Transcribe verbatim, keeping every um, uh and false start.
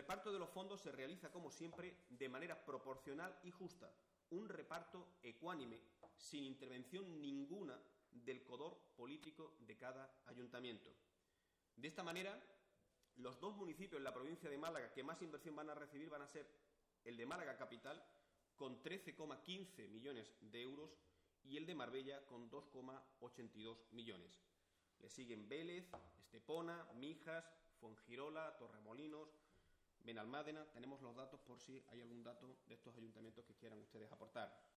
reparto de los fondos se realiza, como siempre, de manera proporcional y justa, un reparto ecuánime, sin intervención ninguna del color político de cada ayuntamiento. De esta manera, los dos municipios en la provincia de Málaga que más inversión van a recibir van a ser el de Málaga Capital, con trece coma quince millones de euros, y el de Marbella, con dos coma ochenta y dos millones. Le siguen Vélez, Estepona, Mijas, Fuengirola, Torremolinos, Benalmádena. Tenemos los datos por si hay algún dato de estos ayuntamientos que quieran ustedes aportar.